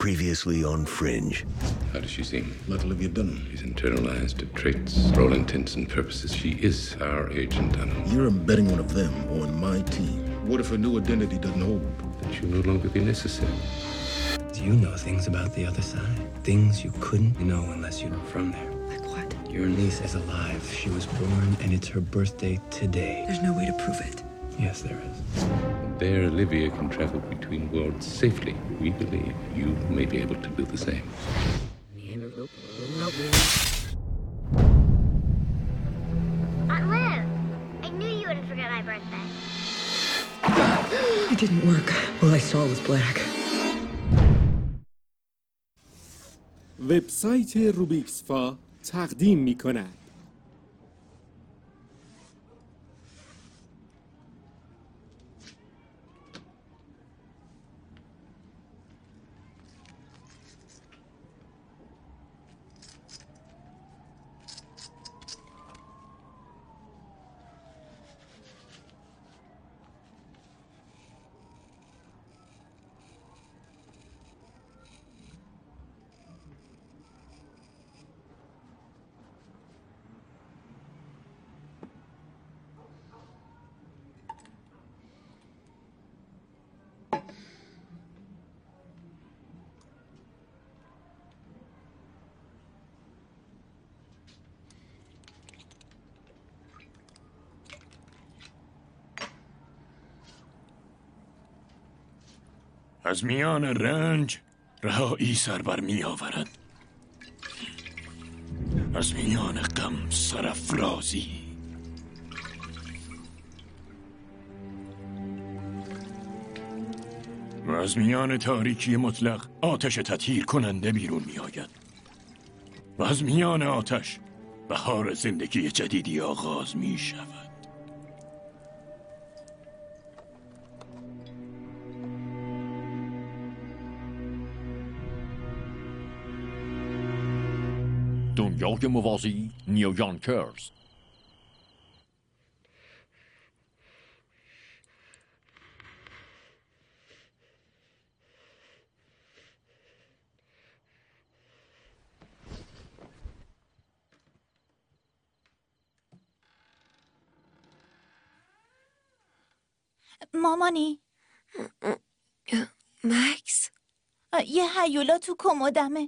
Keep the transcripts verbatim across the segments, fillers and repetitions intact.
Previously on Fringe. How does she seem? Like Olivia Dunham. She's internalized her traits. For all intents and purposes, she is our Agent Dunham. You're embedding one of them on my team. What if her new identity doesn't hold? Then she'll no longer be necessary. Do you know things about the other side? Things you couldn't know unless you were from there. Like what? Your niece is alive. She was born, and it's her birthday today. There's no way to prove it. Yes, there is. There, Olivia can travel between worlds safely. We believe you may be able to do the same. Aunt Liv, I knew you wouldn't forget my birthday. It didn't work. All I saw was black. وبسایت روبیکسفا تقدیم می کند. از میان رنج رهایی سر بر می آورد. از میان غم سرافرازی. و از میان تاریکی مطلق آتش تطهیر کننده بیرون می آید. و از میان آتش بهار زندگی جدیدی آغاز می شود. دنیای موازی نیویورکرز. مامانی مکس یه هیولا تو کمدمه.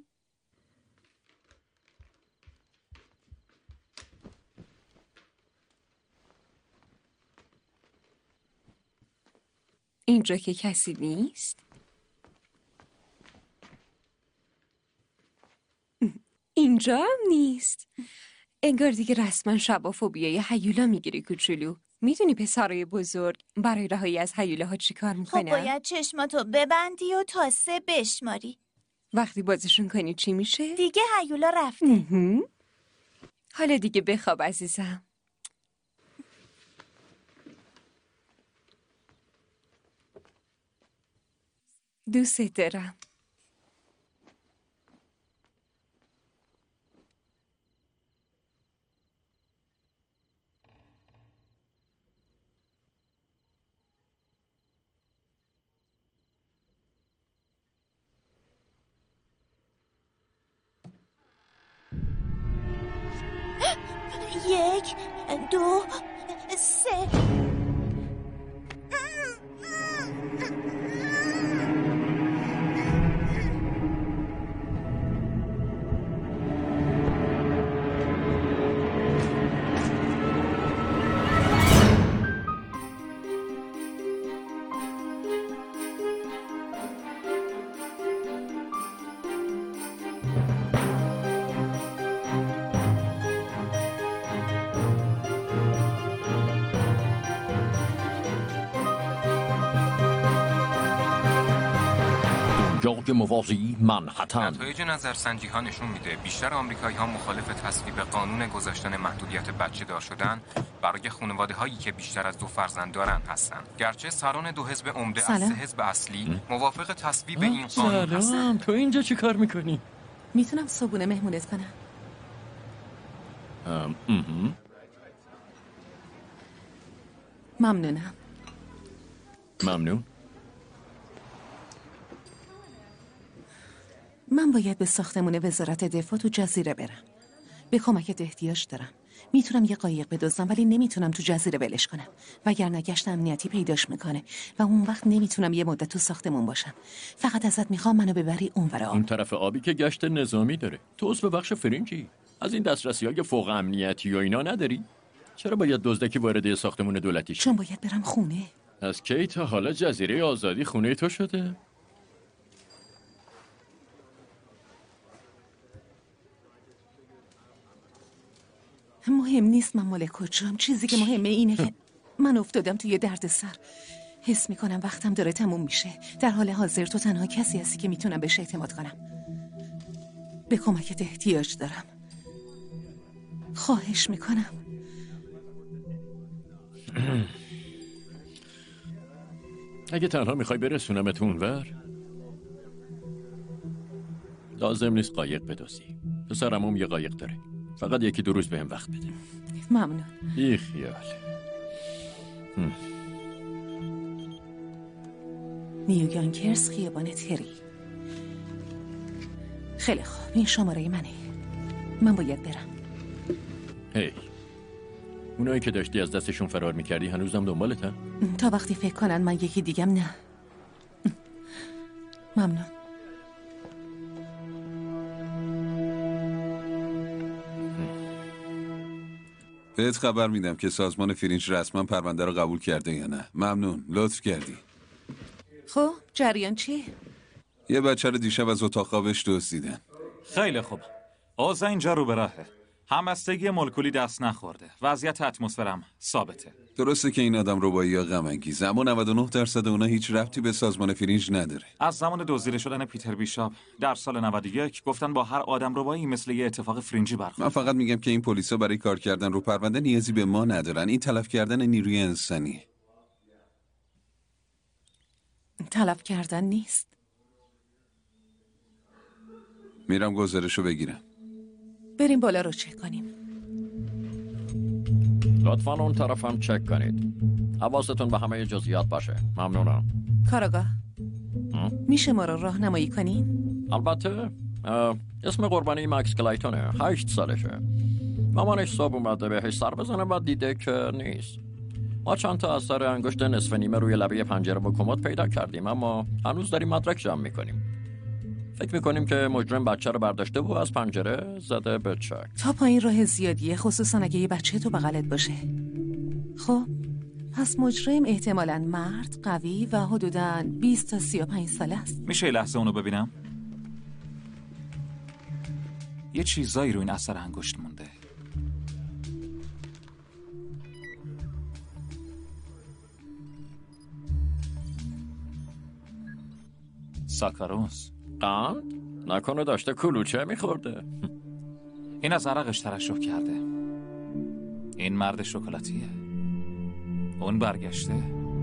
اینجا که کسی نیست. اینجا هم نیست. انگار دیگه رسما شبا فوبیای هیولا میگیری کوچولو. میدونی پسرای بزرگ برای رهایی از هیولاها چی کار میکنن؟ خب باید چشماتو ببندی و تا سه بشماری. وقتی بازشون کنی چی میشه؟ دیگه هیولا رفته. حالا دیگه بخواب عزیزم. دوست دارم. یک دو سه. دنیای موازی منهتن. نتایج نظرسنجی ها نشون میده بیشتر آمریکایی ها مخالف تصویب قانون گذاشتن محدودیت بچه دار شدن برای خانواده هایی که بیشتر از دو فرزند دارن هستن. گرچه سران دو حزب عمده از سه حزب اصلی موافق تصویب این قانون هستن. تو اینجا چی کار میکنی؟ میتونم صبحونه مهمونت کنم؟ ام ممنونم. ممنون. من باید به ساختمون وزارت دفاع تو جزیره برم. به کمکت احتیاج دارم. میتونم یه قایق بدزدم ولی نمیتونم تو جزیره ولش کنم. وگرنه گشت امنیتی پیداش میکنه و اون وقت نمیتونم یه مدت تو ساختمون باشم. فقط ازت میخوام منو ببری اونور آب. اون طرف آبی که گشت نظامی داره. تو عضو بخش فرنجی. از این دسترسی‌های فوق امنیتی و اینا نداری؟ چرا باید دزدکی وارد ساختمون دولتی شی؟ چون باید برم خونه. از کی تا حالا جزیره آزادی خونه تو شده؟ مهم نیست من مال کجام. چیزی که مهمه اینه که من افتادم توی درد سر. حس میکنم وقتم داره تموم میشه. در حال حاضر تو تنها کسی هستی که میتونم بهش اعتماد کنم. به کمکت احتیاج دارم. خواهش میکنم. اگه تنها میخوای برسونمت اونور، لازم نیست قایق بدوزی. پسرم یه قایق داره. فقط یکی دو روز بهم وقت بده. ممنون. بی خیال. نیویانکرز، خیابان تری. خیلی خوب، این شماره منه. من باید برم. هی اونایی که داشتی از دستشون فرار میکردی هنوزم دنبالتن؟ تا وقتی فکر کنن من یکی دیگم نه. ممنون. بهت خبر میدم که سازمان فرینج رسما پرونده رو قبول کرده یا نه. ممنون، لطف کردی. خب جریان چی؟ یه بچه رو دیشب از اتاق خوابش دزدیدن. خیلی خوب. اوضاع اینجا رو به راهه. همبستگی مولکولی دست نخورده. وضعیت اتمسفرم ثابته. درسته که این آدم ربایی یا غم انگیز، اما نود و نه درصد اونا هیچ ربطی به سازمان فرینج نداره. از زمان دزدیده شدن پیتر بیشاپ در سال نود و یک گفتن با هر آدم ربایی مثل یه اتفاق فرینجی برخورد. من فقط میگم که این پلیسا برای کار کردن رو پرونده نیازی به ما ندارن. این تلف کردن نیروی انسانی. تلف کردن نیست. میرم گزارشو بگیرم. بریم بالا رو چک کنیم. لطفاً اون طرف هم چک کنید. حواستون به همه جزئیات باشه. ممنونم. کاراگاه میشه ما رو راهنمایی کنین؟ البته. اسم قربانی مکس کلایتونه. هشت سالشه. مامانش صبح اومده بهش سر بزنه و دیده که نیست. ما چند تا اثر انگشت نصف نیمه روی لبه پنجره و کمد پیدا کردیم، اما هنوز داریم مدرک جمع میکنیم. فکر میکنیم که مجرم بچه رو برداشته و از پنجره زده به چک. تا پایین راه زیادیه، خصوصا اگه یه بچه تو بغلت باشه. خب پس مجرم احتمالاً مرد، قوی و حدوداً بیست تا سی و پنج ساله است. میشه یه لحظه اونو ببینم؟ یه چیزایی رو این اثر انگشت مونده. ساکاروس. قند؟ نکنه داشته کلوچه میخورده. این از عرقش ترشح کرده. این مرد شکلاتیه. اون برگشته.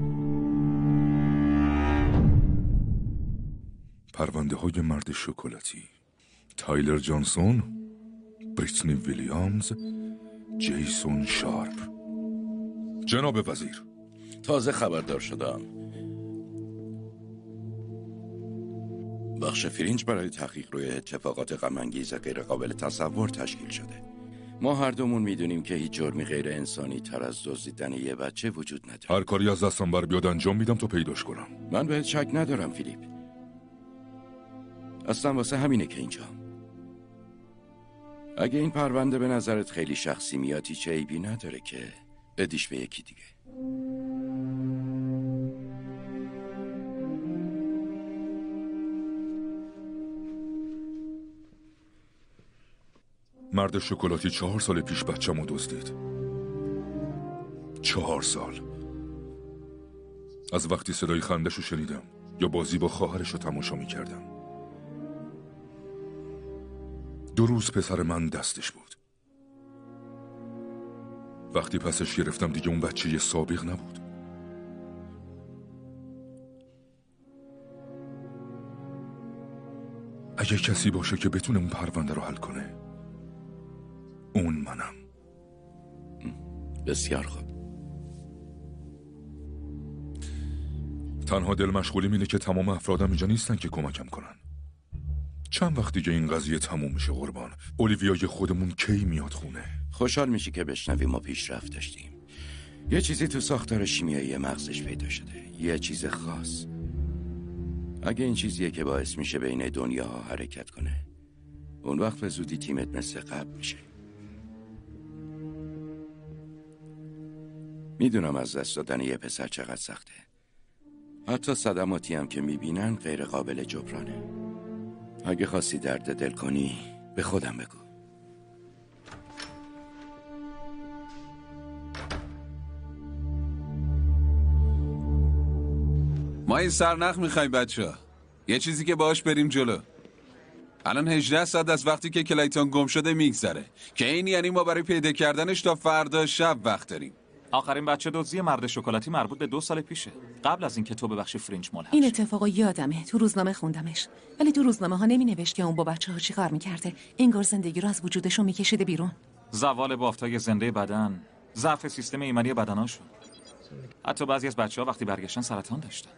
پرونده های مرد شکلاتی: تایلر جانسون، بریتنی ویلیامز، جیسون شارپ. جناب وزیر، تازه خبردار شدم. بخش فرینج برای تحقیق روی اتفاقات غم‌انگیز غیر قابل تصور تشکیل شده. ما هر دومون میدونیم که هیچ جرمی غیر انسانی تر از دزدیدن یه بچه وجود نداره. هر کاری از دستم بر بیاد انجام میدم تا پیداش کنم. من بهت شک ندارم فیلیپ. اصلا واسه همینه که اینجام. اگه این پرونده به نظرت خیلی شخصی میاد، هیچ عیبی نداره که بدیش به یکی دیگه. مرد شکلاتی چهار سال پیش بچه‌مو دزدید. چهار سال. از وقتی صدای خندشو شنیدم یا بازی با خواهرشو تماشا میکردم. دو روز پسر من دستش بود. وقتی پسش گرفتم دیگه اون بچه یه سابق نبود. اگه کسی باشه که بتونه اون پرونده رو حل کنه، اون منم. بسیار خوب. تنها دل مشغولیم اینه که تمام افرادم اینجا نیستن که کمکم کنن. چند وقت دیگه این قضیه تموم میشه قربان؟ اولیویای خودمون کی میاد خونه؟ خوشحال میشی که بشنوی ما پیشرفت داشتیم. یه چیزی تو ساختار شیمیایی مغزش پیدا شده، یه چیز خاص. اگه این چیزیه که باعث میشه بین دنیاها حرکت کنه، اون وقت به زودی تیمت مثل قبل میشه. میدونم از دست دادن یه پسر چقدر سخته. حتی صدماتی هم که میبینن غیر قابل جبرانه. اگه خواستی درد دل کنی به خودم بگو. ما این سرنخ میخوایم بچه ها. یه چیزی که باهاش بریم جلو. الان هجده ساعت از وقتی که کلیتون گم شده میگذره که این یعنی ما برای پیدا کردنش تا فردا شب وقت داریم. آخرین بچه دزدی مرد شکلاتی مربوط به دو سال پیشه، قبل از اینکه تو به بخش فرینج ملحق این اتفاقو یادمه، تو روزنامه خوندمش. ولی تو روزنامه ها نمی نوشت که اون با بچه ها چی کار میکرده. انگار زندگی رو از وجودشون میکشیده بیرون. زوال بافتای زنده بدن، ضعف سیستم ایمنی بدناشون. حتی بعضی از بچه‌ها وقتی برگشتن سرطان داشتن.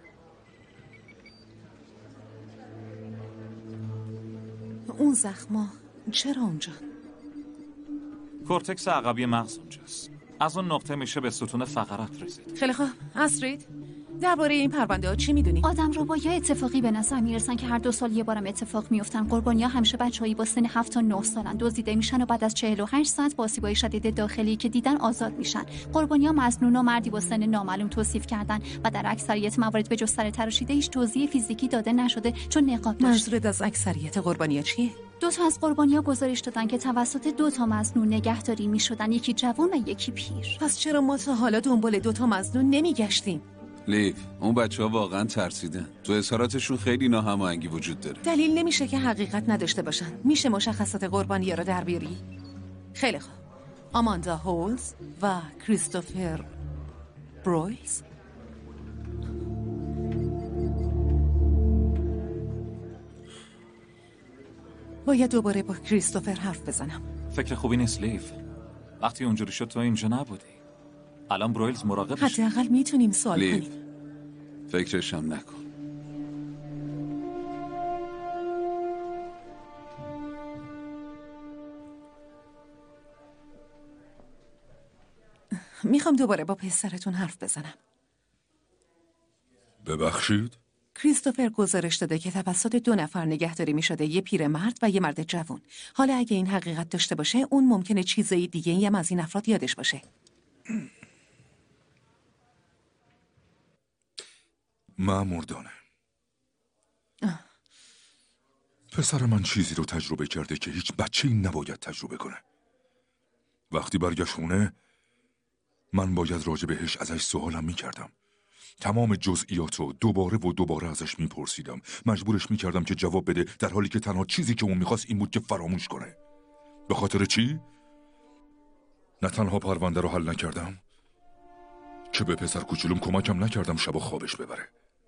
اون زخما چرا اونجا؟ کورتکس عقبی مغز اونجاست. از اون نقطه میشه به ستون فقرات رسید. خیلی خوب، استرید درباره این پرونده ها چی میدونی؟ آدم رو با یا اتفاقی به نظر میرسن که هر دو سال یه بارم اتفاق میافتن. قربانی‌ها همیشه بچه‌ای با سن هفت تا نه سالن، دزدیده میشن و بعد از چهل و هشت ساعت با آسیب‌های شدید داخلی که دیدن آزاد میشن. قربانی‌ها مظنون و مردی با سن نامعلوم توصیف کردن و در اکثریت موارد به جز سر تراشیده هیچ توضیح فیزیکی داده نشده چون نقاب داشت. منظورت از اکثریت قربانی‌ها چیه؟ دو تا از قربانی‌ها گزارش دادن که توسط دو تا مظنون نگهداری میشدن، یکی جوان و یکی پیر. پس چرا ما تا حالا دنبال دو تا مظنون نمیگشتیم؟ لیف، اون بچه ها واقعا ترسیدن. تو اظهاراتشون خیلی ناهماهنگی وجود داره. دلیل نمیشه که حقیقت نداشته باشن. میشه مشخصات قربانی‌ها رو در بیاری؟ خیلی خوب. آماندا هولز و کریستوفر برویز. باید دوباره با کریستوفر حرف بزنم. فکر خوبی نیست لیف. وقتی اونجوری شد تو اینجا نبودی. الان برویلز مراقبش. حداقل میتونیم سوال لیف. کنیم. فکرش هم نکن. میخوام دوباره با پسرتون حرف بزنم. ببخشید؟ کریستوفر گزارش داده که توسط دو نفر نگهداری می شده، یه پیرمرد و یه مرد جوان. حالا اگه این حقیقت داشته باشه، اون ممکنه چیزایی دیگه هم از این افراد یادش باشه. مأموردانه. پسر من چیزی رو تجربه کرده که هیچ بچه‌ای نباید تجربه کنه. وقتی برگشت خونه، من باید راجع بهش ازش سوالم می کردم. تمام جزئیات رو دوباره و دوباره ازش میپرسیدم. مجبورش میکردم که جواب بده، در حالی که تنها چیزی که اون میخواست این بود که فراموش کنه. به خاطر چی؟ نه تنها پرونده رو حل نکردم که به پسر کوچولوم کمکم نکردم شب و خوابش ببره.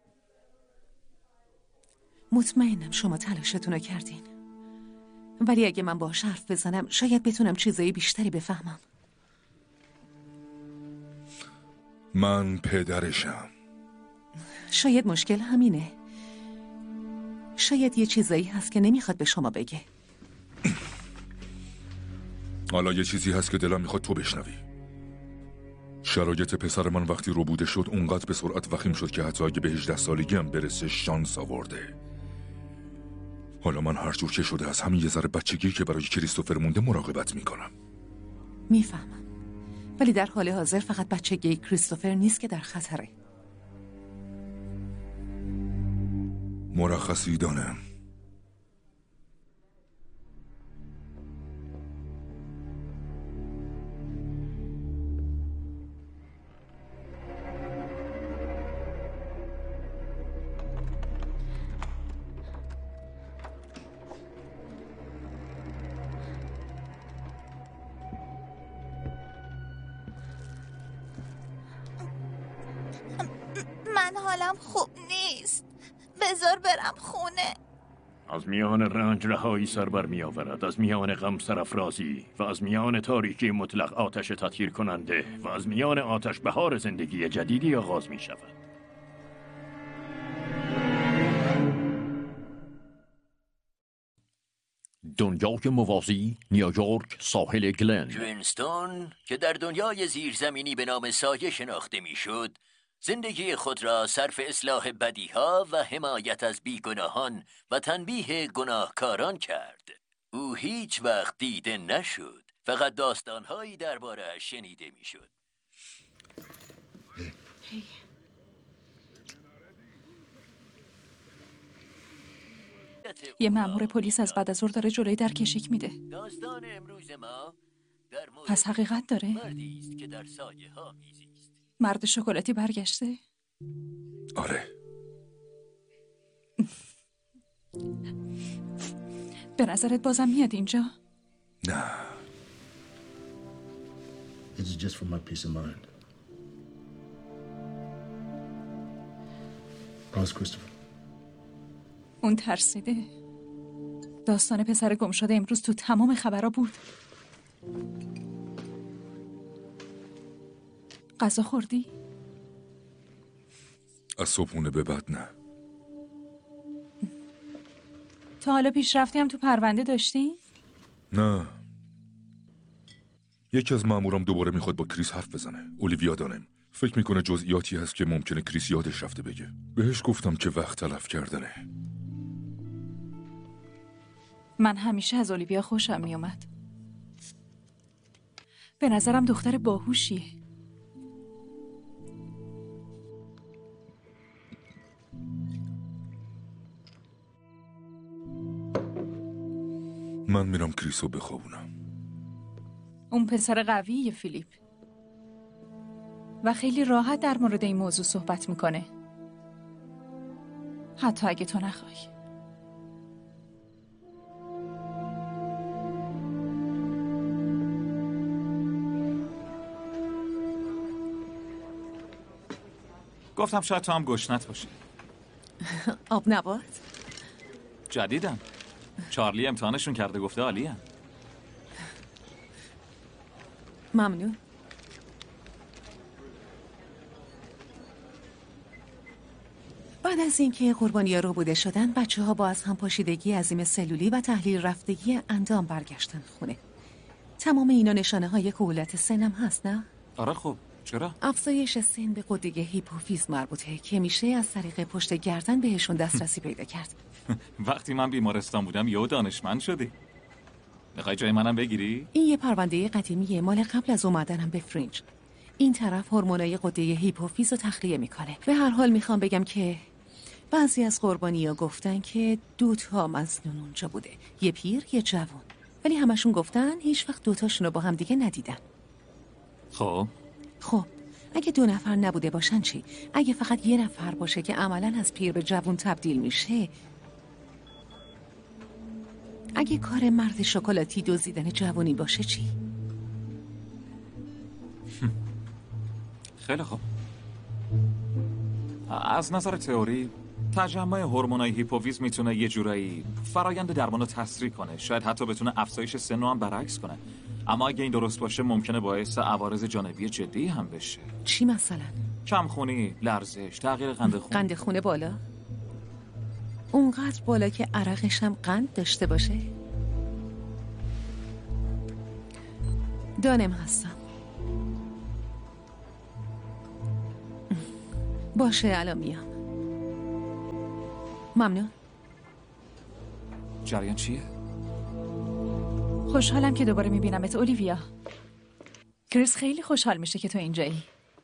مطمئنم شما تلاشتون رو کردین، ولی اگه من باهاش حرف بزنم شاید بتونم چیزایی بیشتری بفهمم. من پدرشم. شاید مشکل همینه. شاید یه چیزایی هست که نمیخواد به شما بگه. حالا یه چیزی هست که دلم میخواد تو بشنوی. شرایط پسر من وقتی ربوده شد اونقدر به سرعت وخیم شد که حتی اگه به هجده سالگی هم برسه شانس آورده. حالا من هر جور که شده از همین یه ذره بچگی که برای کریستوفر مونده مراقبت میکنم. میفهمم، ولی در حال حاضر فقط بچگی کریستوفر نیست که در خطره. مرخصی دانم. من حالم خوب نیست. بذار برم خونه. از میان رنج رهایی سر بر می آورد، از میان غم سرافرازی و از میان تاریکی مطلق آتش تطهیر کننده و از میان آتش بهار زندگی جدیدی آغاز می شود. دنیای موازی، نیویورک، ساحل گلن. پرینستون که در دنیای زیرزمینی به نام سایه شناخته میشد، زندگی خود را صرف اصلاح بدیها و حمایت از بیگناهان و تنبیه گناهکاران کرد. او هیچ وقت دیده نشد، فقط داستانهایی درباره‌اش شنیده میشد. یه مأمور پلیس از بعد از ظهر داره جلوی در کشیک میده. داستان امروز ما در مورد پس حقیقت داره؟ مردی است که در سایه ها میزیست. مرد شکلاتی برگشته؟ آره. به نظرت بازم میاد اینجا؟ نه. It's just for my peace of mind. Promise, Christopher. اون ترسیده. داستان پسر گم شده امروز تو تمام خبرها بود. غذا خوردی؟ از صبحونه به بعد نه. تا حالا پیشرفتی هم تو پرونده داشتی؟ نه. یکی از مامورام دوباره میخواد با کریس حرف بزنه. اولیویا دانم. فکر میکنه جزئیاتی هست که ممکنه کریس یادش رفته بگه. بهش گفتم که وقت تلف کردنه. من همیشه از اولیویا خوشم میومد. به نظرم دختر باهوشیه. من میرم کریسو بخوابونم. اون پسر قویه فیلیپ و خیلی راحت در مورد این موضوع صحبت میکنه، حتی اگه تو نخوای. گفتم شاید تو هم گشنت باشه. آب نبات؟ جدیدم. چارلی امتحانشون کرده، گفته عالیه. ممنون. بعد از اینکه قربانی‌ها رو بوده شدن، بچه ها با از هم پاشیدگی عظیم سلولی و تحلیل رفتگی اندام برگشتن خونه. تمام اینا نشانه های کهولت سنم هست، نه؟ آره خب، چرا؟ افزایش سن به غده هیپوفیز مربوطه که میشه از طریق پشت گردن بهشون دسترسی پیدا کرد. وقتی من بیمارستان بودم یهو دانشمند شدی. میخوای جای منم بگیری؟ این یه پرونده قدیمیه، مال قبل از اومدنم به فرینج. این طرف هورمونای غده هیپوفیز رو تخلیه میکنه. به هر حال میخوام بگم که بعضی از قربانی‌ها گفتن که دو تا مظنون اونجا بوده، یه پیر یه جوان، ولی همشون گفتن هیچ وقت دوتاشون رو با هم دیگه ندیدن. خب خب اگه دو نفر نبوده باشن چی؟ اگه فقط یه نفر باشه که عملاً از پیر به جوان تبدیل میشه، اگه کار مرد شکلاتی دزدیدن جوانی باشه چی؟ خیلی خوب. از نظر تئوری تجمع هورمونای هیپوفیز میتونه یه جورایی فرایند درمان رو تسریع کنه، شاید حتی بتونه افزایش سن رو هم برعکس کنه. اما اگه این درست باشه ممکنه باعث عوارض جانبی جدی هم بشه. چی مثلا؟ کمخونی، لرزش، تغییر قند خون. قند خونه بالا؟ اونقدر بالا که عرقش هم قند داشته باشه؟ دانم هستم. باشه الان میام. ممنون. جریان چیه؟ خوشحالم که دوباره میبینمت اولیویا. کریس خیلی خوشحال میشه که تو اینجایی.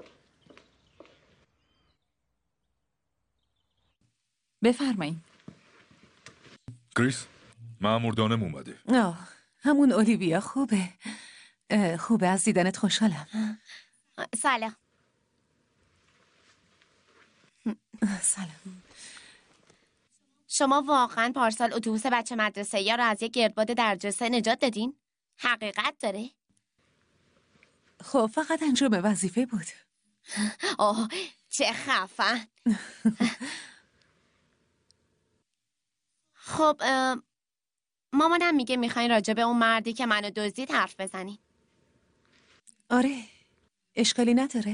بفرمایین. کریس، مأمور دانم اومده. آه، همون اولیویا خوبه. خوبه، از دیدنت خوشحالم. سلام. سلام. شما واقعا پارسال اتوبوس بچه مدرسه یا رو از یک گردباد درجه سه نجات دادین؟ حقیقت داره؟ خب فقط انجام وظیفه بود. آه چه خفن. خب مامانم میگه میخواین راجع به اون مردی که منو دزدید حرف بزنین. آره، اشکالی نداره.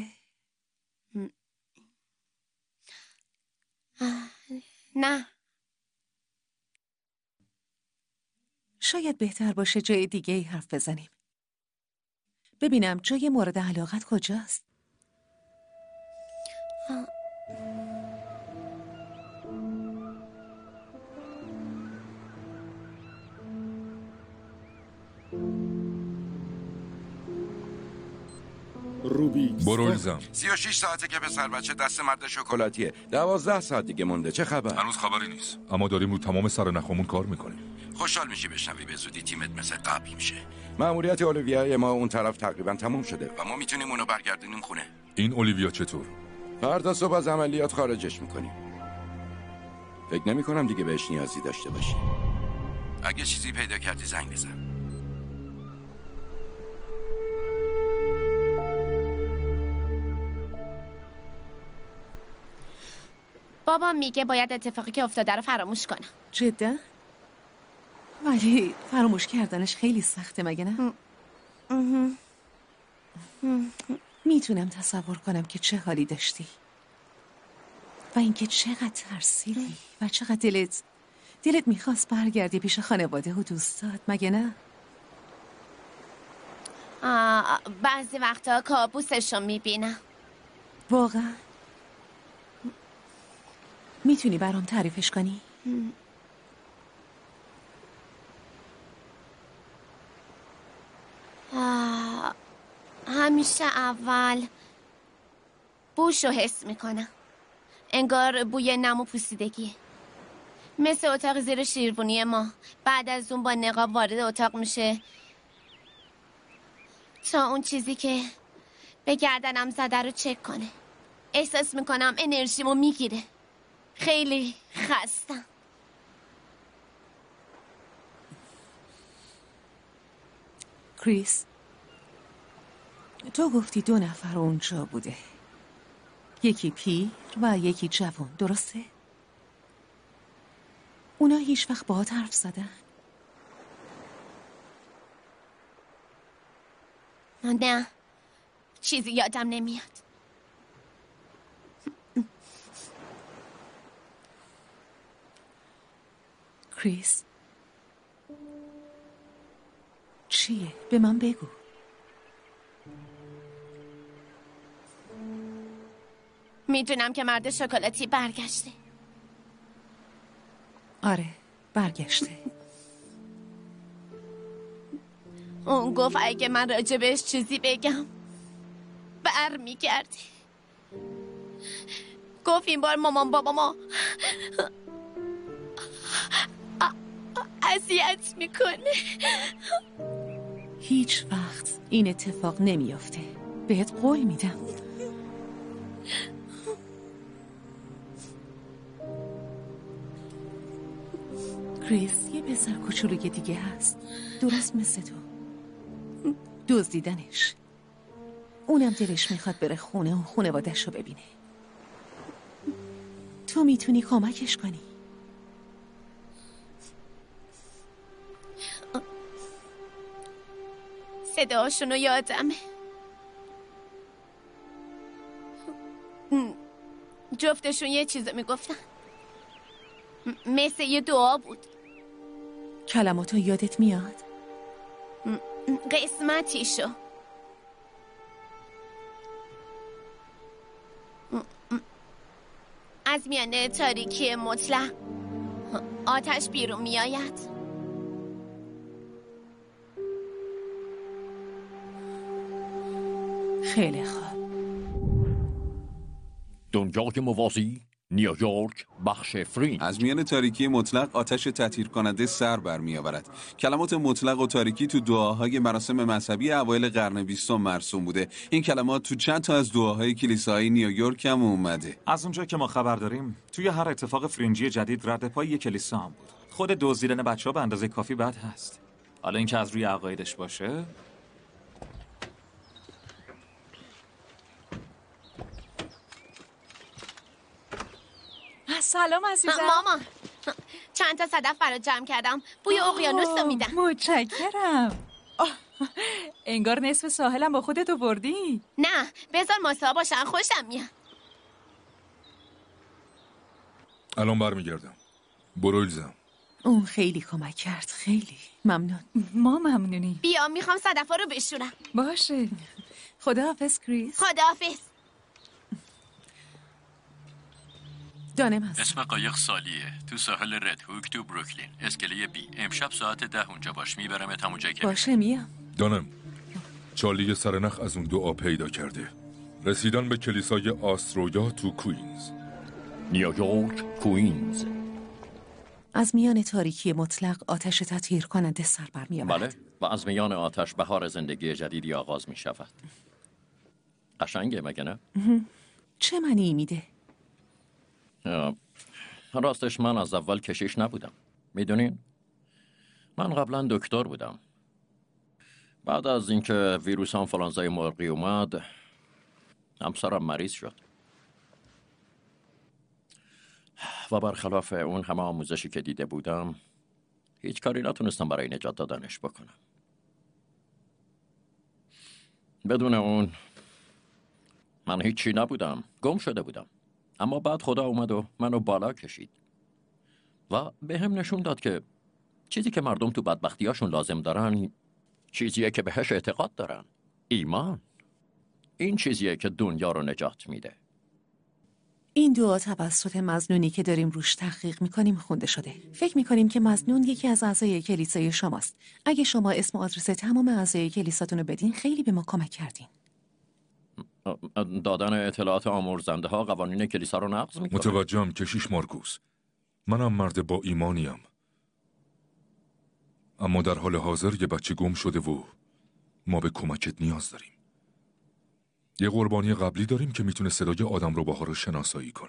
نه. شاید بهتر باشه جای دیگه ای حرف بزنیم. ببینم جای مورد علاقت کجاست؟ روبیکس برویلزم. سی و شش ساعته که پسر بچه دست مرد شکلاتیه. دوازده ساعت دیگه مونده. چه خبر؟ هنوز خبری نیست، اما داریم رو تمام سرنخمون کار میکنیم. خوشحال میشی بشنوی به زودی تیمت مثل قبل میشه. مأموریت اولیویای ما اون طرف تقریبا تموم شده و ما میتونیم اونو برگردونیم خونه. این اولیویا چطور؟ فردا صبح از عملیات خارجش میکنیم. فکر نمی کنم دیگه بهش نیازی داشته باشی. اگه چیزی پیدا کردی زنگ بزن. بابا میگه باید اتفاقی که افتاده رو فراموش کنم. جدا؟ ولی فراموش کردنش خیلی سخته مگه نه؟ میتونم تصور کنم که چه حالی داشتی و اینکه چقدر ترسیدی و چقدر دلت دلت میخواست برگردی پیش خانواده و دوستات مگه نه؟ آه، بعضی وقتا کابوسشو میبینم. واقعا؟ میتونی برام تعریفش کنی؟ آه، همیشه اول بوشو حس میکنم. انگار بوی نم و پوسیدگیه، مثل اتاق زیر شیربونی ما. بعد از اون با نقاب وارد اتاق میشه تا اون چیزی که به گردنم زده رو چک کنه. احساس میکنم انرژیمو میگیره. خیلی خستم. کریس، تو گفتی دو نفر اونجا بوده، یکی پیر و یکی جوان، درسته؟ اونا هیچ وقت باهات حرف زدن؟ نه، چیزی یادم نمیاد. کریس، چیه؟ به من بگو. میدونم که مرد شکلاتی برگشته. آره، برگشته. اون گفت اگه من راجبش چیزی بگم بر میگردی. گفت این بار مامان بابا ما اذیت میکنه. هیچ وقت این اتفاق نمیافته، بهت قول میدم. کریس، یه پسر کوچولوی دیگه هست درست مثل تو، دزدیدنش. اونم دلش میخواد بره خونه و خونوادش رو ببینه. تو میتونی کمکش کنی. صداشونو یادمه. جفتشون یه چیزو میگفتن، مثل یه دعا بود. کلماتو یادت میاد؟ قسمتیشو. از میانه تاریکی مطلق آتش بیرون میآید. خیلی خوب. دنیای موازی، نیویورک، بخش فرینج. از میان تاریکی مطلق آتش تطهیر کننده سر برمی آورد. کلمات مطلق و تاریکی تو دعاهای مراسم مذهبی اوایل قرن بیستم مرسوم بوده. این کلمات تو چند تا از دعاهای کلیساهای نیویورک هم اومده. از اونجا که ما خبر داریم توی هر اتفاق فرنجی جدید رد پای یک کلیسا هم بود. خود دزدیدن بچه‌ها به اندازه کافی بد هست. حالا اینکه از روی عقایدش باشه. سلام عزیزم. ماما، چند تا صدف برات جمع کردم. بوی اقیانوس رو میدن. متشکرم. انگار نصف ساحلم با خودت آوردی. نه، بذار ماسا باشن، خوشم میاد. الان برمیگردم. برویلزم. اون خیلی کمک کرد. خیلی ممنون. ما ممنونی. بیا میخوام صدفا رو بشورم. باشه. خداحافظ کریس. خداحافظ. دانم هست. اسم قایق سالیه. تو ساحل رد هوک تو بروکلین. اسکله بی. امشب ساعت ده اونجا باش. میبرمت همون جایی که باشه میام. دانم چارلی سرنخ از اون دعا پیدا کرده. رسیدن به کلیسای آسترویا تو کوینز. نیویورک کوینز. از میان تاریکی مطلق آتش تطهیر کننده سر بر می آورد. بله و از میان آتش بهار زندگی جدیدی آغاز می شود. قشنگه مگه نه؟ چه معنی میده؟ راستش من از اول کشیش نبودم. میدونین؟ من قبلا دکتر بودم. بعد از اینکه ویروس آنفولانزای مرغی اومد همسرم مریض شد و برخلاف اون همه آموزشی که دیده بودم هیچ کاری نتونستم برای نجات دادنش بکنم. بدون اون من هیچی نبودم. گم شده بودم. اما بعد خدا اومد و منو بالا کشید و به هم نشون داد که چیزی که مردم تو بدبختیاشون لازم دارن چیزیه که بهش اعتقاد دارن. ایمان. این چیزیه که دنیا رو نجات میده. این دعا توسط مظنونی که داریم روش تحقیق میکنیم خونده شده. فکر میکنیم که مظنون یکی از اعضای کلیسای شماست. اگه شما اسم و آدرس تمام اعضای کلیساتون رو بدین خیلی به ما کمک کردین. دادن اطلاعات آمرزنده ها قوانین کلیسا رو نقض میکنه. متوجهم کشیش مارکوس. منم مرد با ایمانیم. اما در حال حاضر یه بچه گم شده و ما به کمکت نیاز داریم. یه قربانی قبلی داریم که میتونه صدای آدم رو باها رو شناسایی کنه.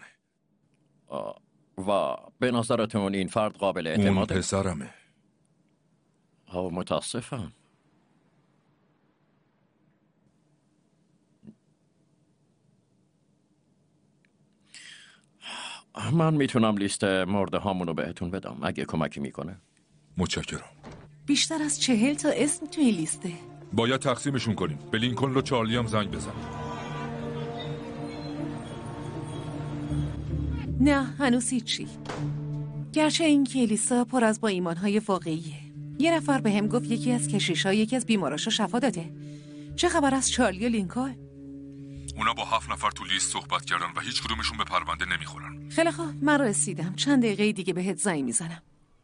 و به نظرتون این فرد قابل اعتماده؟ اون پسرمه. ها متاسفم. من میتونم لیست مرده هامونو بهتون بدم اگه کمکی میکنه. متشکرم. بیشتر از چهل تا اسم توی این لیسته. باید تقسیمشون کنیم. به لینکلن رو چارلی هم زنگ بزن. نه هنوز هیچی. گرچه این کلیسا پر از با ایمانهای واقعیه. یه نفر به هم گفت یکی از کشیش‌ها یکی از بیماراشو شفا داده. چه خبر از چارلی و لینکلن؟ اونا با هفت نفر تو لیست صحبت کردن و هیچ کدومشون به پرونده نمیخورن. خیلی خوب من رسیدم. چند دقیقه دیگه بهت زنگ میزنم.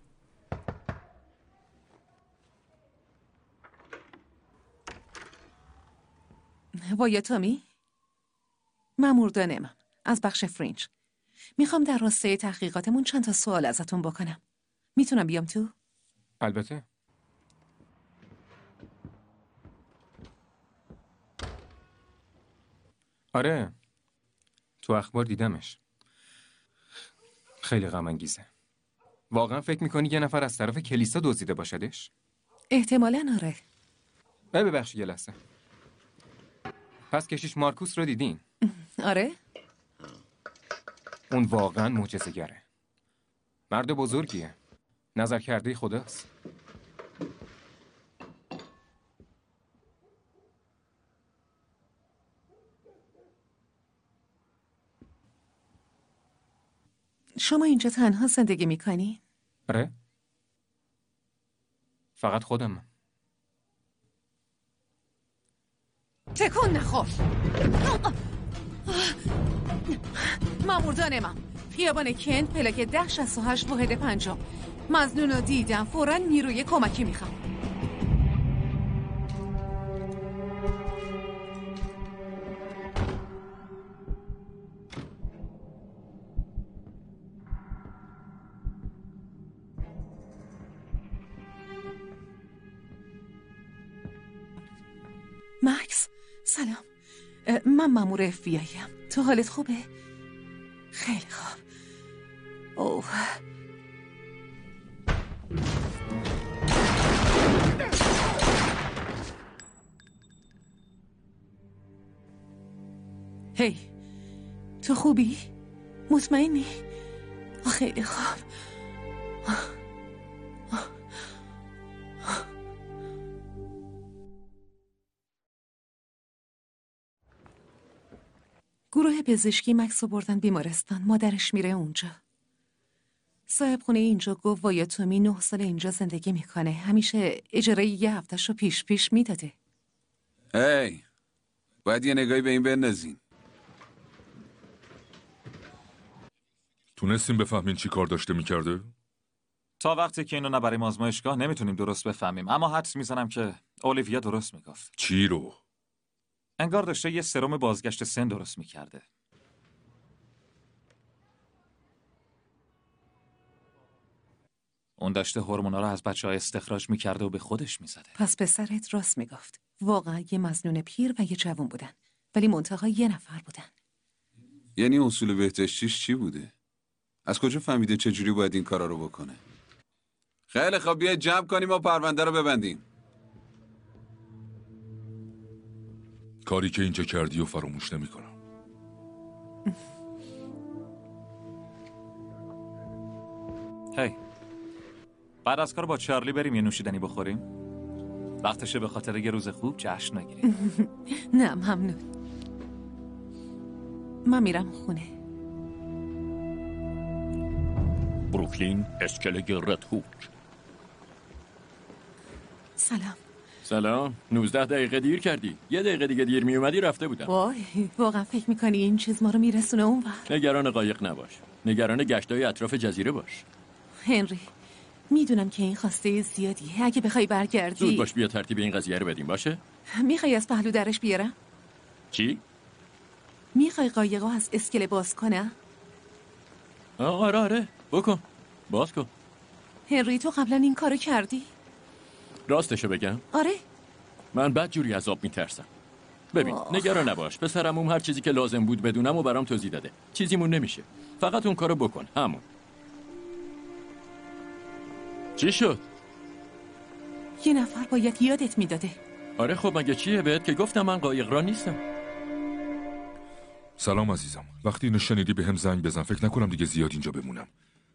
وای تامی؟ مأمور دانمم از بخش فرینج. میخوام در راستای تحقیقاتمون چند تا سوال ازتون بکنم. میتونم بیام تو؟ البته. آره تو اخبار دیدمش. خیلی غم انگیزه. واقعا فکر میکنی یه نفر از طرف کلیسا دزدیده باشدش؟ احتمالاً آره. ببخشید یه لحظه. پس کشیش مارکوس رو دیدین؟ آره؟ اون واقعا معجزه‌گره. مرد بزرگیه. نظر کرده خداست. شما اینجا تنها زندگی میکنی؟ آره. فقط خودم. تکون نخور. مأمور دانمم. خیابان کند پلاک ده شصت و هشت واحد پنجم. مظنون رو دیدم. فوراً نیروی کمکی میخوام. مکس سلام. من مأمور اف بی آی ام. تو حالت خوبه؟ خیلی خوب. اوه هی تو خوبی؟ مطمئنی؟ خیلی خوب. گروه پزشکی مکس رو بردن بیمارستان. مادرش میره اونجا. صاحب خونه اینجا گفت وایت تومی نه سال اینجا زندگی میکنه. همیشه اجاره یه هفتهش رو پیش پیش میداده. هی باید یه نگاهی به این بندازین. تونستیم بفهمین چی کار داشته میکرده؟ تا وقتی که اینو نبریم آزمایشگاه نمیتونیم درست بفهمیم، اما حدس میزنم که اولیویا درست میگفت. چی رو؟ انگار داشته یه سرم بازگشت سن درست میکرده. اون داشته هورمونا رو از بچه‌ها استخراج میکرده و به خودش میزده. پس پسرت راست میگفت. واقعا یه مظنون پیر و یه جوان بودن، ولی منتها یه نفر بودن. یعنی اصول بهداشتیش چی بوده؟ از کجا فهمیده چجوری باید این کارا رو بکنه؟ خیلی خب بیاید جمع کنیم و پرونده رو ببندیم. کاری که اینجا کردی و فراموش نمی کنم. هی بعد از کار با چارلی بریم یه نوشیدنی بخوریم؟ وقتشه به خاطر یه روز خوب جشن نگیریم. نه ممنون. من میرم خونه. بروکلین اسکله رد هوک. سلام. سلام. نوزده دقیقه دیر کردی. یه دقیقه دیگه دیر میومدی رفته بودم. وای واقعا فکر میکنی این چیز ما رو میرسونه اون وقت؟ نگران قایق نباش. نگران گشتای اطراف جزیره باش. هنری میدونم که این خواسته زیادیه. اگه بخوای برگردی زود باش بیا ترتیب این قضیه رو بدیم باشه؟ میخوای از پهلو درش بیارم؟ چی؟ میخوای قایقو از اسکله باز کنم؟ آره آره بکن. باز کن. هنری تو قبلا این کارو کردی؟ راستشو بگم؟ آره. من بد جوری از آب میترسم. ببین آه. نگران نباش. پسرم اون هر چیزی که لازم بود بدونم و برام توضیح داده. چیزیمون نمیشه. فقط اون کارو بکن. همون. چی شد؟ یه نفر باید یادت میداده. آره خب مگه چیه بهت که گفتم من قایق ران نیستم. سلام عزیزم. وقتی اینو شنیدی به هم زنگ بزن. فکر نکنم دیگه زیاد اینجا بمونم.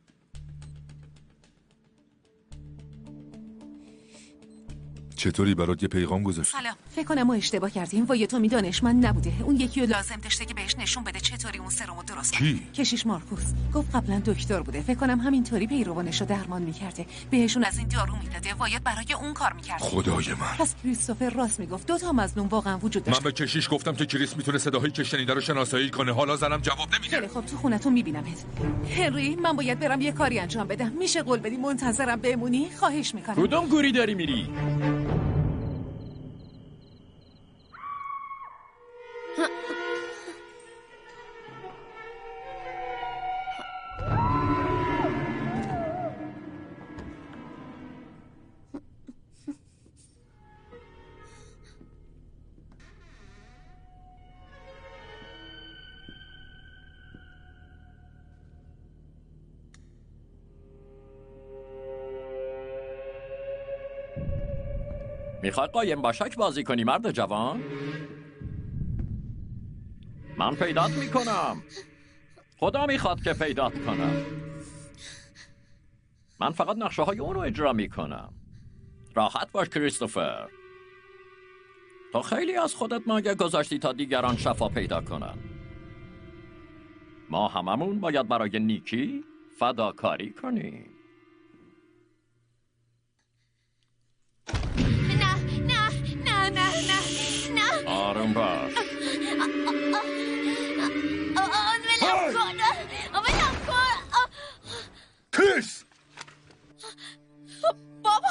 چطوری برات یه پیغام گذاشت؟ سلام. فکر کنم ما اشتباه کردیم. وای تو می دانشمند نبوده. اون یکی رو لازم داشته که بهش نشون بده چطوری اون سرمو درست کنه. کی؟ کشیش مارکوس. گفت قبلا دکتر بوده. فکر کنم همینطوری پیروانشو درمان میکرده. بهشون از این دارو میداده. وایت برای اون کار میکرد. خدای من. پس کریستوفر راست میگفت. دو تا مظلوم واقعا وجود داشت. من به کشیش گفتم که کریس میتونه صداهایی که شنیده رو شناسایی کنه. حالا زنم جواب نمیده. خیلی خب تو خونتون میبینمت. هنری من باید برم یه کاری انجام بدم. میشه قول بدی منتظرم بمونی؟ خواهش میکنم. کدوم گوری داری میری؟ میخوای قایم باشک بازی کنی مرد جوان؟ من پیدات میکنم. خدا میخواد که پیدات کنم. من فقط نقشه های اون رو اجرا میکنم. راحت باش کریستوفر. تو خیلی از خودت مایه گذاشتی تا دیگران شفا پیدا کنن. ما هممون باید برای نیکی فداکاری کنیم. آروم باش. ولم کن. ولم کن. کریس! بابا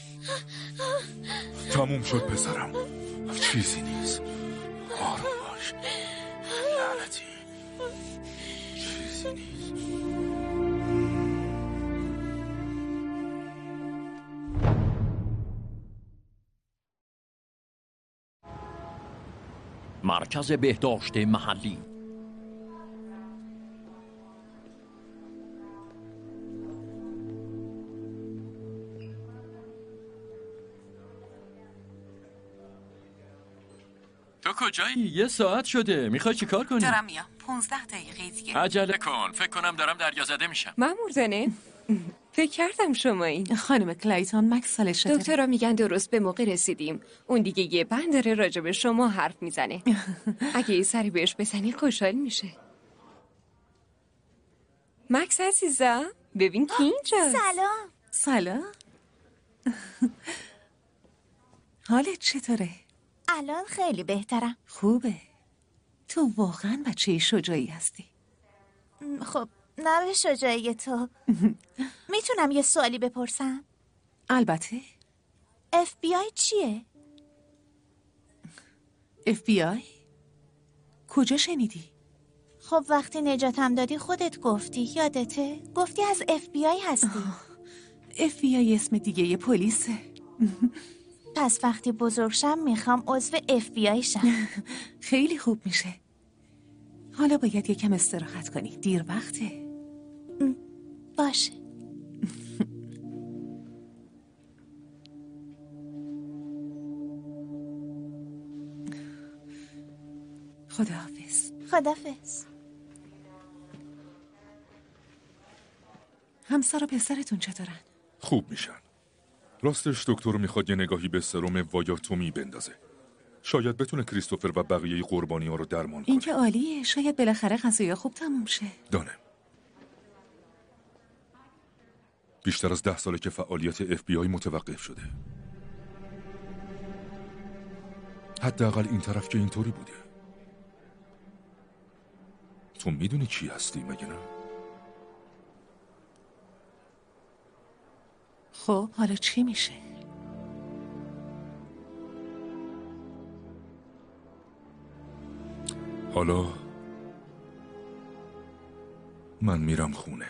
تموم شد پسرم. چیزی نیست. آروم باش. لعنتی. چیزی نیست. مرکز بهداشت محلی. تو کجایی؟ یه ساعت شده. میخوای چی کار کنی؟ دارم میام. پونزده دقیقه دیگه. عجله کن. فکر کنم دارم دریازده میشم. ماموردنه؟ فکر کردم شما این. خانم کلایتون مکس سالشه داره. دکترها میگن درست به موقع رسیدیم. اون دیگه یه بند داره راجع به شما حرف میزنه. اگه یه سری بهش بزنی خوشحال میشه. مکس عزیزم ببین کی اینجاست. سلام. سلام. حالت چطوره؟ الان خیلی بهترم. خوبه. تو واقعا بچه شجاعی هستی. خب نه به شجاعی تو. میتونم یه سوالی بپرسم؟ البته. اف بی آی چیه؟ اف بی آی؟ کجا شنیدی؟ خب وقتی نجاتم دادی خودت گفتی، یادته؟ گفتی از اف بی آی هستی. اف بی آی اسم دیگه یه پلیسه. پس وقتی بزرگ شم میخوام عضو اف بی آی شم. خیلی خوب میشه. حالا باید یکم استراحت کنی، دیر وقته. باشه. خداحافظ. خداحافظ. همسر و پسرتون چطورن؟ خوب میشن. راستش دکتر میخواد یه نگاهی به سرم وایاتومی بندازه. شاید بتونه کریستوفر و بقیه قربانی ها رو درمان کنه. این که عالیه. شاید بالاخره قضیه خوب تموم شه. دانم. بیشتر از ده ساله که فعالیت اف بی آی متوقف شده. حداقل این طرف که اینطوری بوده. تو میدونی کی هستی مگه نه؟ خب حالا چی میشه؟ حالا من میرم خونه.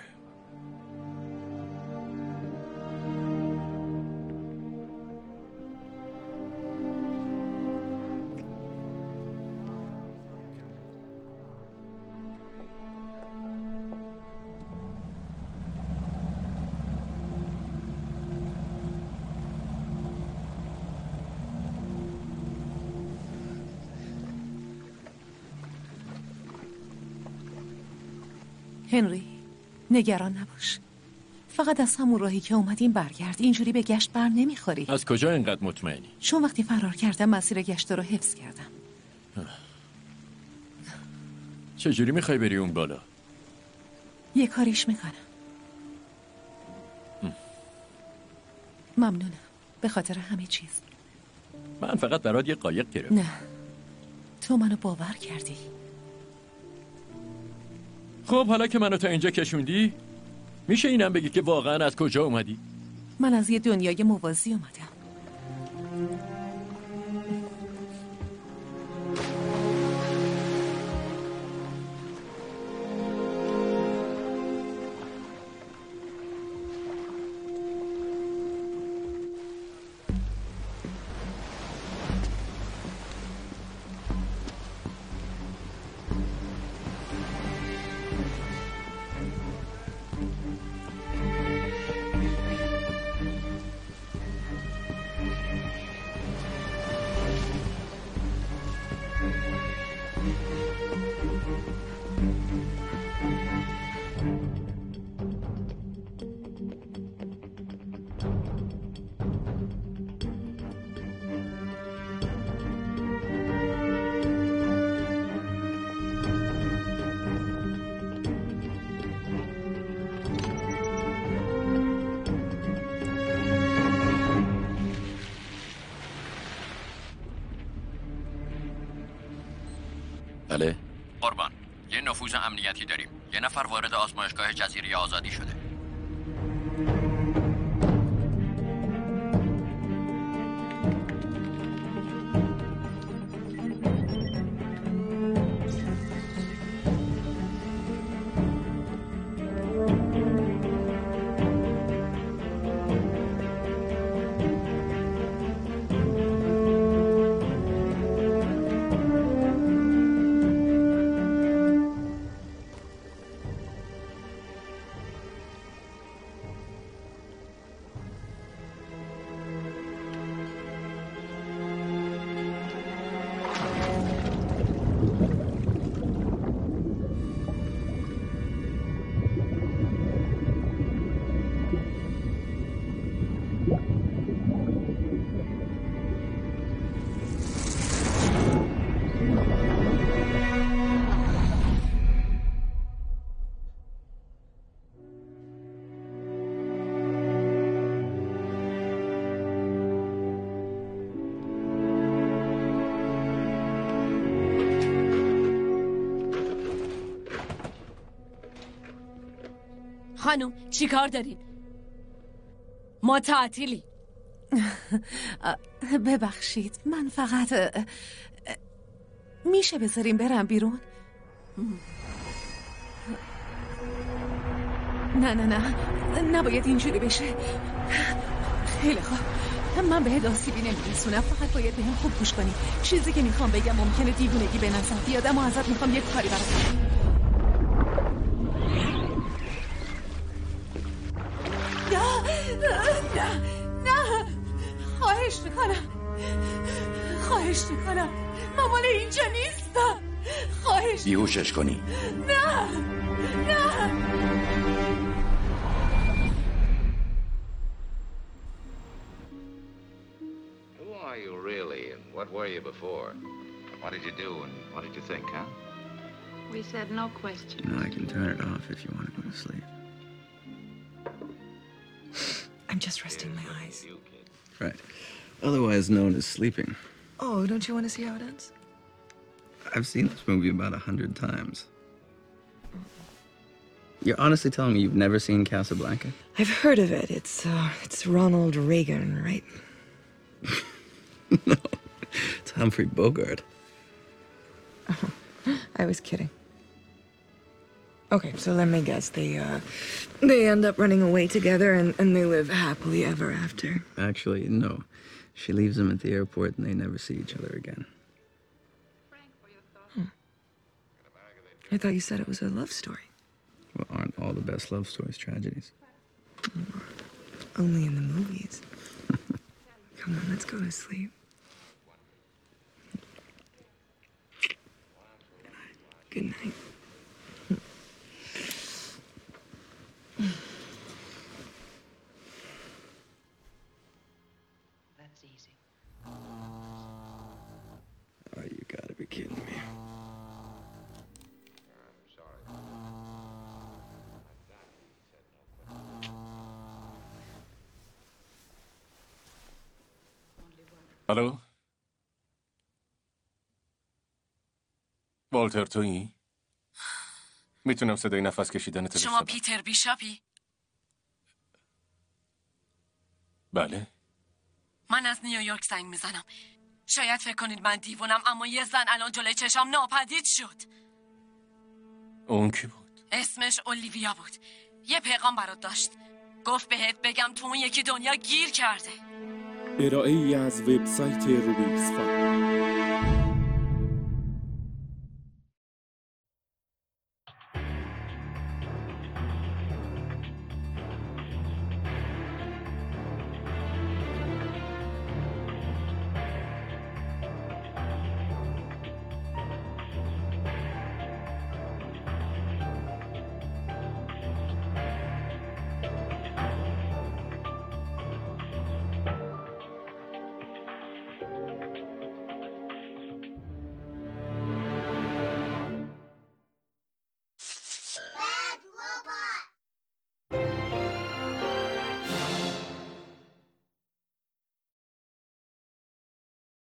هنری، نگران نباش. فقط از همون راهی که اومدیم برگرد. اینجوری به گشت بر نمیخوری. از کجا اینقدر مطمئنی؟ چون وقتی فرار کردم مسیر گشت رو حفظ کردم. چجوری میخوای بری اون بالا؟ یه کاریش میکنم. ممنونم به خاطر همه چیز. من فقط برات یه قایق گرفتم. نه، تو منو باور کردی. خب حالا که منو تا اینجا کشوندی، میشه اینم بگی که واقعا از کجا اومدی؟ من از یه دنیای موازی اومدم. بله؟ قربان، یه نفوذ امنیتی داریم. یه نفر وارد آزمایشگاه جزیره آزادی شده. خانم چی کار دارین؟ ما تعطیلی. ببخشید من فقط میشه بذاریم برم بیرون؟ نه نه نه نباید اینجوری بشه. خیلی خوب من بهت آسیبی نمیرسونم، فقط باید بهم خوب گوش کنی. چیزی که میخوام بگم ممکنه دیوونگی به نظر بیاد، اما ازت میخوام یک کاری برات کنم. نه نه نه خواهش میکنم خواهش میکنم مامان اینجا نیستم. خواهش بیهوشش کنی. نه نه Who are you really, and what were you before? What did you do, and what did you think, huh? We said no questions. You know, I can turn it off if you want to go to sleep. I'm just resting my eyes. Right. Otherwise known as sleeping. Oh, don't you want to see how it ends? I've seen this movie about a hundred times. You're honestly telling me you've never seen Casablanca? I've heard of it. It's, uh, it's Ronald Reagan, right? No, it's Humphrey Bogart. Oh, I was kidding. Okay, so let me guess. They, uh, they end up running away together and, and they live happily ever after. Actually, no. She leaves him at the airport and they never see each other again. Hmm. I thought you said it was a love story. Well, aren't all the best love stories tragedies? Only in the movies. Come on, let's go to sleep. Good night. That's easy. Oh, you gotta be kidding me. الو والتر تویی؟ میتونم صدای نفس کشیدن تو شما پیتر بیشاپی؟ بله. من از نیویورک زنگ میزنم. شاید فکر کنید من دیوونم، اما یه زن الان جلوی چشام ناپدید شد. اون کی بود؟ اسمش اولیویا بود. یه پیغام برات داشت. گفت بهت بگم تو اون یکی دنیا گیر کرده. ارائه‌ای از وبسایت روبیکس فا.